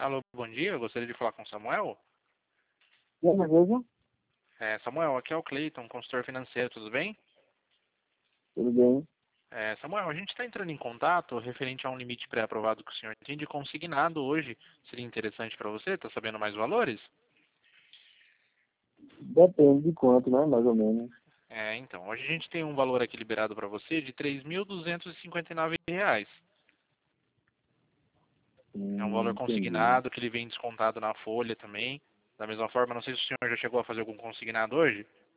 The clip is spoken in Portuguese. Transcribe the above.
Alô, bom dia. Eu gostaria de falar com o Samuel. Beleza? Samuel, aqui é o Cleiton, consultor financeiro, tudo bem? Tudo bem? Samuel, a gente está entrando em contato referente a um limite pré-aprovado que o senhor tem de consignado hoje. Seria interessante para você? Está sabendo mais valores? Depende de quanto, né? Mais ou menos. Então, hoje a gente tem um valor aqui liberado para você de R$ 3.259. É um valor Entendi. consignado que ele vem descontado na folha também. Da mesma forma, não sei se o senhor já chegou a fazer algum consignado hoje.